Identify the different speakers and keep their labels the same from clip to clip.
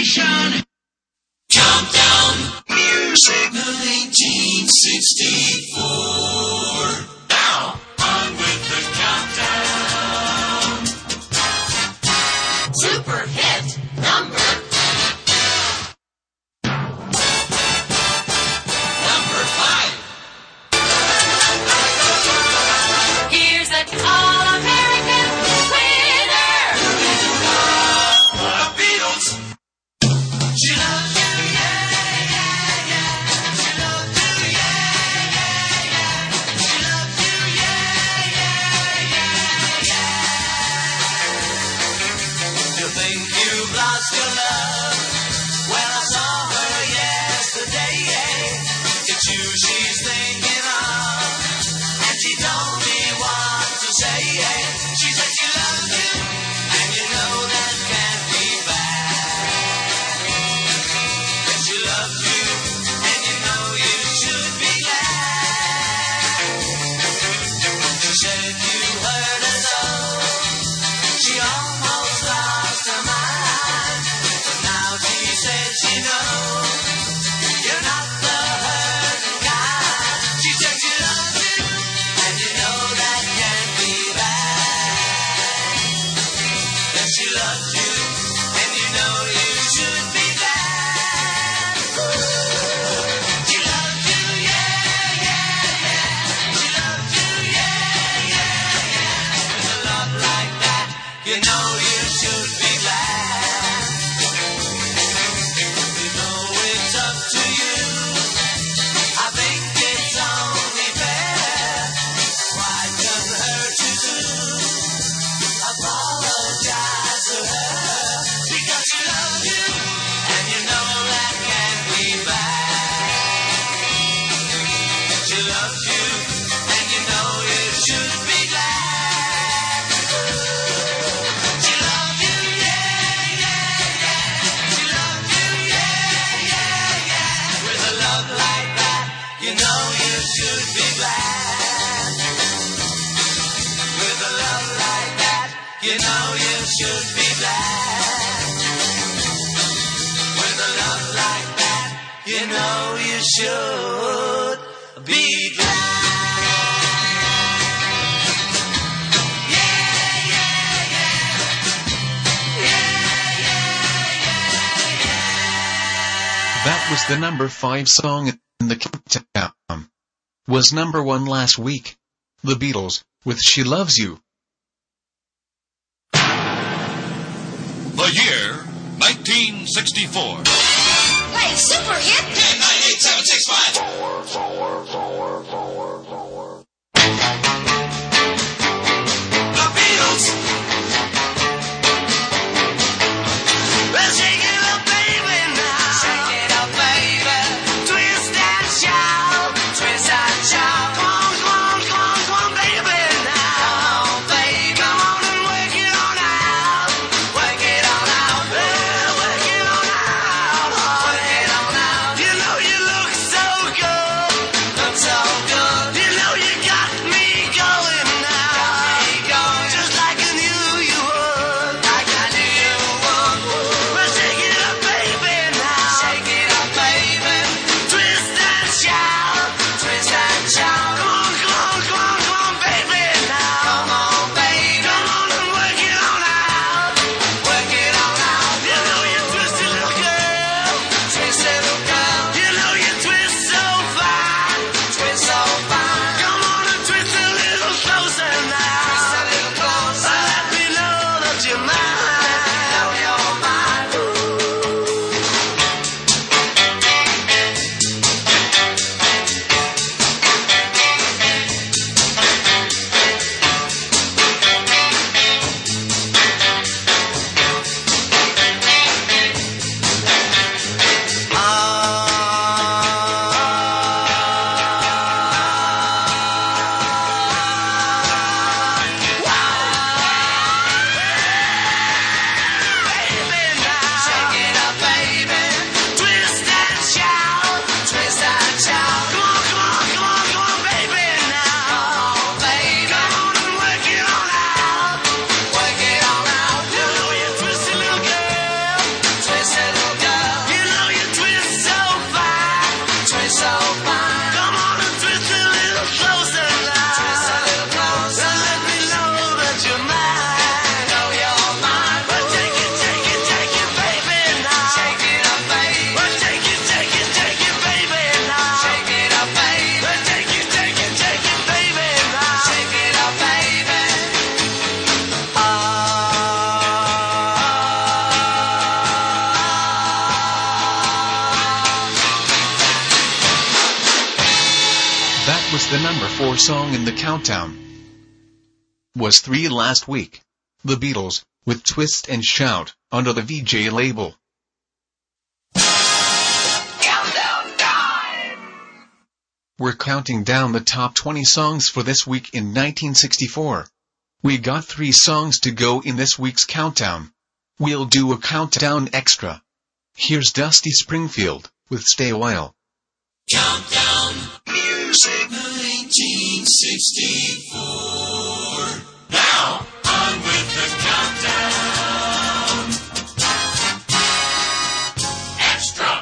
Speaker 1: station. Countdown Music 1964. Now, on with the countdown. Super hit number 5. Here's an all-American winner. The Beatles. She loves you, yeah, yeah, yeah. She loves you, yeah, yeah, yeah. She loves you, yeah, yeah, yeah, yeah. You think you've lost your love? Well, I saw her yesterday. It's you she's thinking of, and she told me what to say. She said she loves you, and you know that can't be bad. Yes, she loves you, and you know you should be glad. She said you hurt her so, she almost lost her mind. But now she says she knows you're not the hurting kind. She said she loves you, and you know that can't be bad. Yes, she loves you, and you know you should be glad. She loves you, yeah, yeah, yeah. She loves you, yeah, yeah, yeah. With a love like that, you know you should be glad. You know it's up to you. I think it's only fair. Why doesn't hurt you to apologize to her? Because she loves you, and you know that can't be bad. She loves you, and you know you should be glad. She loves you, yeah, yeah, yeah. She loves you, yeah, yeah, yeah. With a love like that, you know you should be glad. With a love like that, you know you should be glad. With a love like that, you know you should be glad. Yeah, yeah, yeah. Yeah, yeah, yeah.
Speaker 2: That was the number 5 song in the countdown. Was number 1 last week. The Beatles, with She Loves You.
Speaker 1: The year 1964.
Speaker 3: Play Super Hit
Speaker 1: 10-9-8-7-6-5. The Beatles. Well, shake it up, baby, now. Shake it up, baby. Twist and shout. Twist and shout. Come on, come on, come on, come on, baby, now. Come on, baby. Come on and work it on out. Work it on out. Well, work it on out. Work it on out. You know you look so good. Look so good.
Speaker 2: was the number 4 song in the countdown. Was 3 last week. The Beatles, with Twist and Shout, under the VJ label.
Speaker 1: Countdown time!
Speaker 2: We're counting down the top 20 songs for this week in 1964. We got 3 songs to go in this week's countdown. We'll do a countdown extra. Here's Dusty Springfield, with Stay a While.
Speaker 1: Countdown music 1964. Now, on with the countdown. Extra.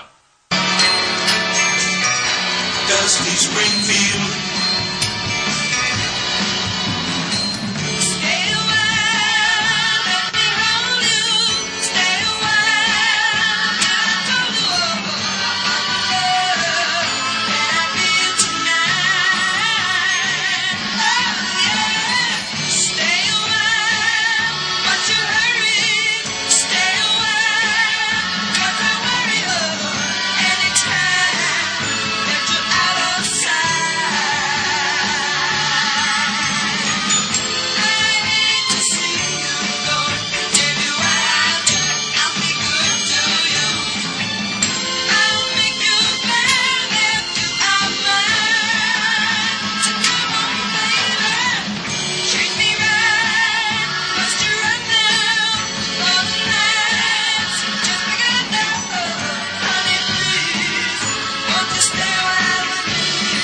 Speaker 1: Dusty Springfield. Stay a while, let me hold you. Stay a while, I told you that I feel tonight. Oh yeah, stay a while, but you hurry. Stay a while, 'cause I worry anytime that you're out of sight. I hate to see you go. Tell you what I'll do. I'll be good to you. I'll make you glad that you are mine. So come on, baby, treat me right. Must you run down all the nights just because I honey, please, won't you stay a while with me?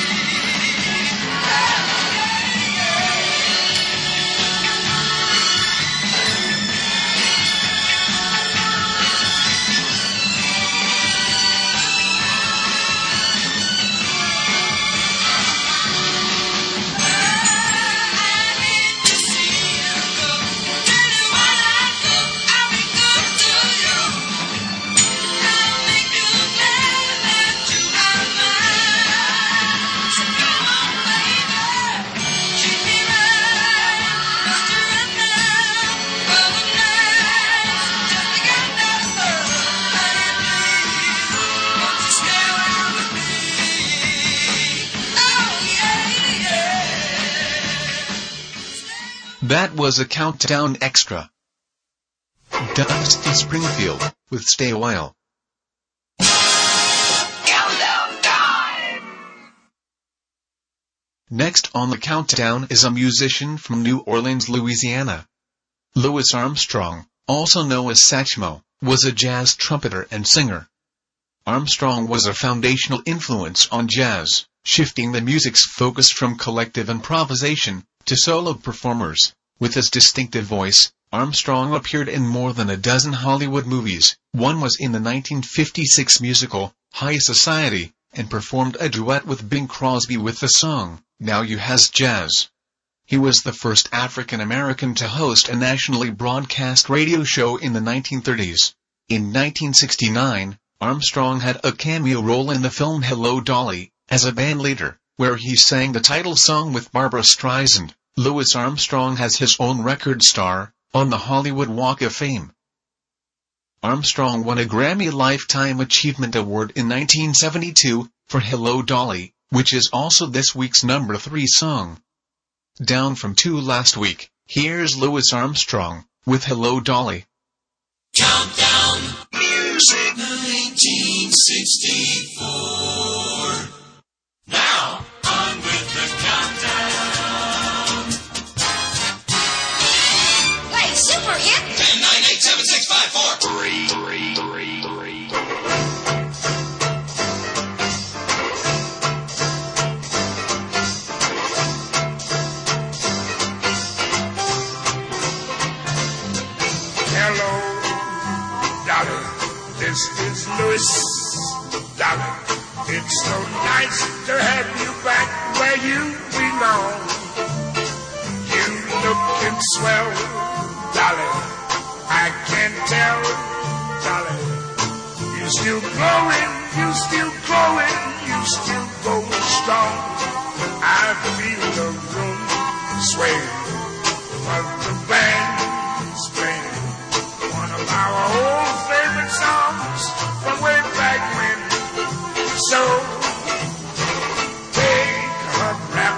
Speaker 2: That was a countdown extra. Dusty Springfield, with Stay a While.
Speaker 1: Countdown time!
Speaker 2: Next on the countdown is a musician from New Orleans, Louisiana. Louis Armstrong, also known as Satchmo, was a jazz trumpeter and singer. Armstrong was a foundational influence on jazz, shifting the music's focus from collective improvisation to solo performers. With his distinctive voice, Armstrong appeared in more than a dozen Hollywood movies. One was in the 1956 musical, High Society, and performed a duet with Bing Crosby with the song, Now You Has Jazz. He was the first African American to host a nationally broadcast radio show in the 1930s. In 1969, Armstrong had a cameo role in the film Hello, Dolly, as a bandleader, where he sang the title song with Barbra Streisand. Louis Armstrong has his own record star on the Hollywood Walk of Fame. Armstrong won a Grammy Lifetime Achievement Award in 1972 for Hello, Dolly, which is also this week's number 3 song. Down from 2 last week, here's Louis Armstrong with Hello, Dolly.
Speaker 1: Countdown music 1964. Now, on with the countdown.
Speaker 3: Play super hit.
Speaker 1: 10, 9, 8, 7, 6, 5, 4, 3.
Speaker 4: Hello, Dolly. This is Louis, Dolly. It's so nice to have you back where you belong. You looking swell, Dolly. I can tell, Dolly. You still growing, you still growing, you still going strong. I feel the room sway, but the band's playing one of our old favorite songs from way back when. So take a rap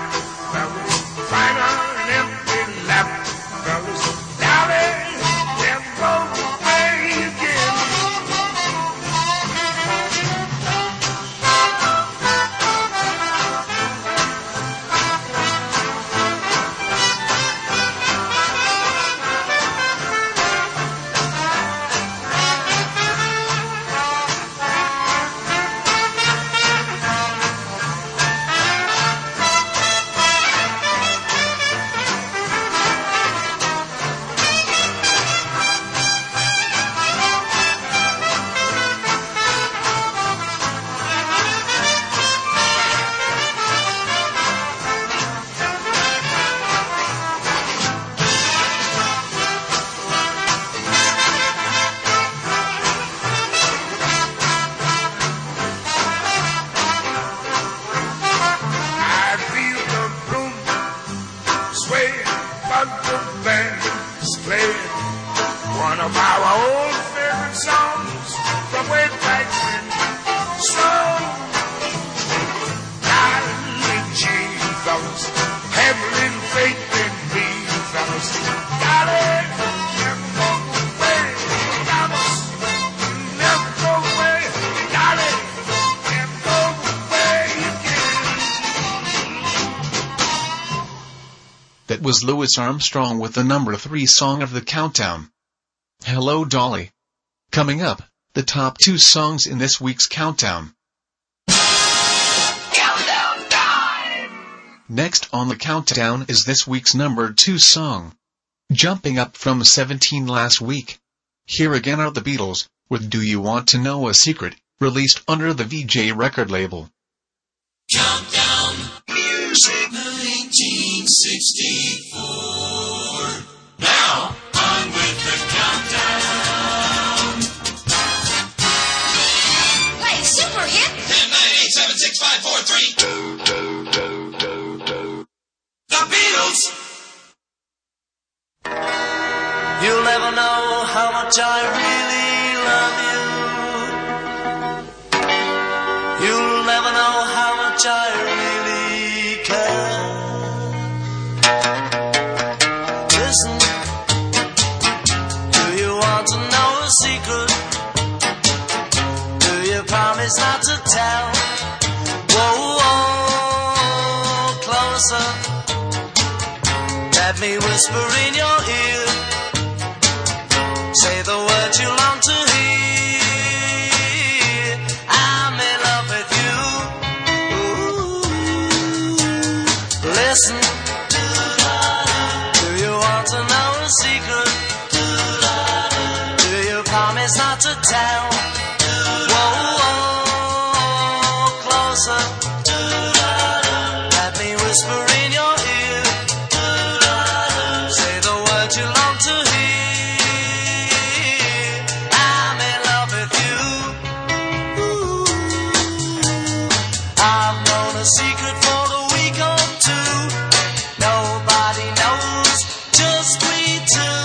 Speaker 2: was Louis Armstrong with the number 3 song of the countdown, Hello Dolly. Coming up, the top 2 songs in this week's countdown.
Speaker 1: Countdown time!
Speaker 2: Next on the countdown is this week's number 2 song, jumping up from 17 last week. Here again are the Beatles, with Do You Want to Know a Secret, released under the VJ record label.
Speaker 1: Countdown Music 1964. Now, on with the countdown.
Speaker 3: Play super hit.
Speaker 1: 10, 9, 8, 7, 6, 5, 4, 3. The Beatles.
Speaker 5: You'll never know how much I really love you. You'll never know how much I really care. Listen, do you want to know a secret? Do you promise not to tell? Whoa, whoa, closer. Let me whisper in your ear. Say the words you long to hear. I'm in love with you. Ooh. Listen. Do you want to know a secret? Do you promise not to tell? Whoa, whoa, closer. Let me whisper in your ear. Say the words you long to hear. I'm in love with you. Ooh. I've known a secret for a week or two. Nobody knows, just we two.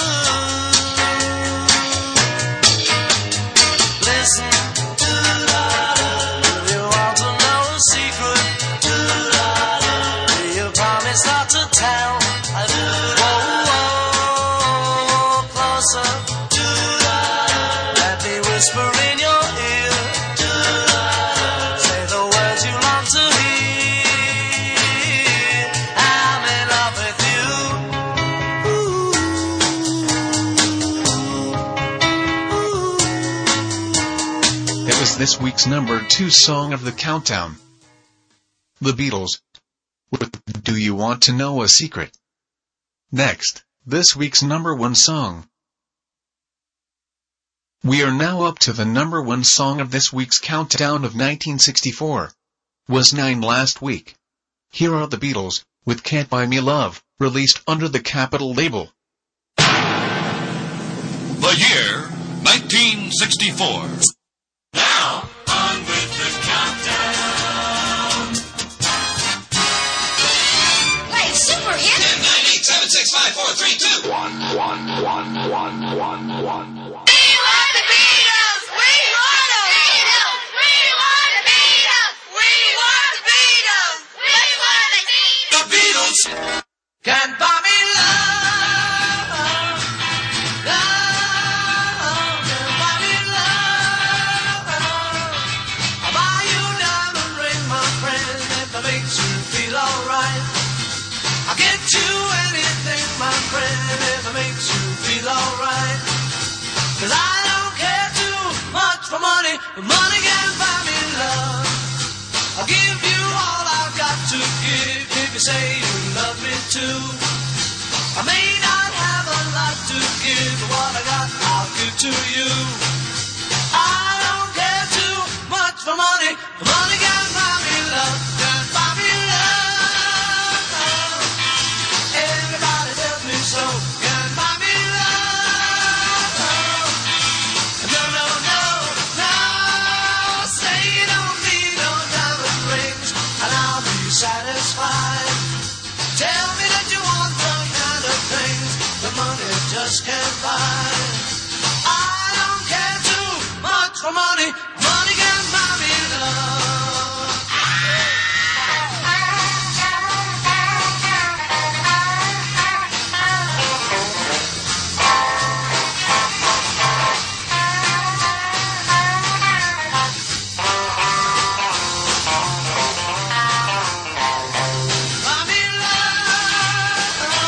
Speaker 5: Listen. Do you want to know a secret? Do you promise not to tell? Whoa, whoa, closer. Let me whisper in your ear. Say the words you long to hear. I'm in love with you. Ooh.
Speaker 2: It was this week's number 2 song of the countdown, The Beatles, with Do You Want to Know a Secret? Next, this week's number 1 song. We are now up to the number 1 song of this week's countdown of 1964. Was 9 last week. Here are the Beatles, with Can't Buy Me Love, released under the Capitol label.
Speaker 6: The year 1964.
Speaker 1: Now, on with the countdown.
Speaker 3: Play super hit.
Speaker 1: 10, 9, 8, 7, 6, 5, 4, 3, 2.
Speaker 3: We want the Beatles. We want the Beatles. We want the Beatles. We want the Beatles. We want the Beatles.
Speaker 1: The Beatles.
Speaker 5: Can't buy me love, love, can't buy me love. I'll buy you a diamond ring, my friend, if it makes you feel alright. I'll get you anything, my friend, if it makes you feel alright. 'Cause I don't care too much for money, but money can't buy me love. I'll give you all I've got to give if you say you love me too. I may not have a lot to give, but what I got I'll give to you. I don't care too much for money, but money can't buy me love. Can't buy me love. Everybody tells me so. Can't buy me love. No, no, no, no. Say you don't need no diamond rings, and I'll be satisfied. Tell me that you want the kind of things that money just can't buy. I don't care too much for money. Money can't buy me love. Buy me love.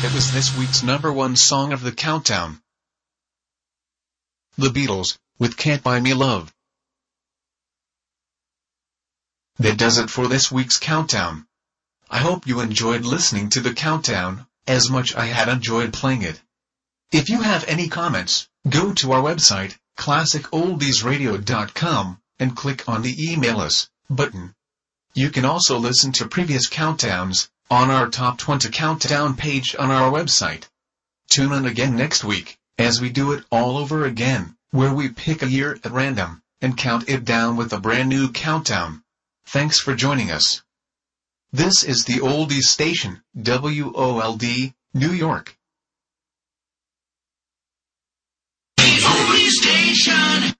Speaker 2: it was this week's #1 song of the countdown. The Beatles, with Can't Buy Me Love. That does it for this week's countdown. I hope you enjoyed listening to the countdown, as much I had enjoyed playing it. If you have any comments, go to our website, classicoldiesradio.com, and click on the Email Us button. You can also listen to previous countdowns on our Top 20 Countdown page on our website. Tune in again next week, as we do it all over again, where we pick a year at random, and count it down with a brand new countdown. Thanks for joining us. This is the Oldies Station, WOLD, New York.
Speaker 1: Oldies Station.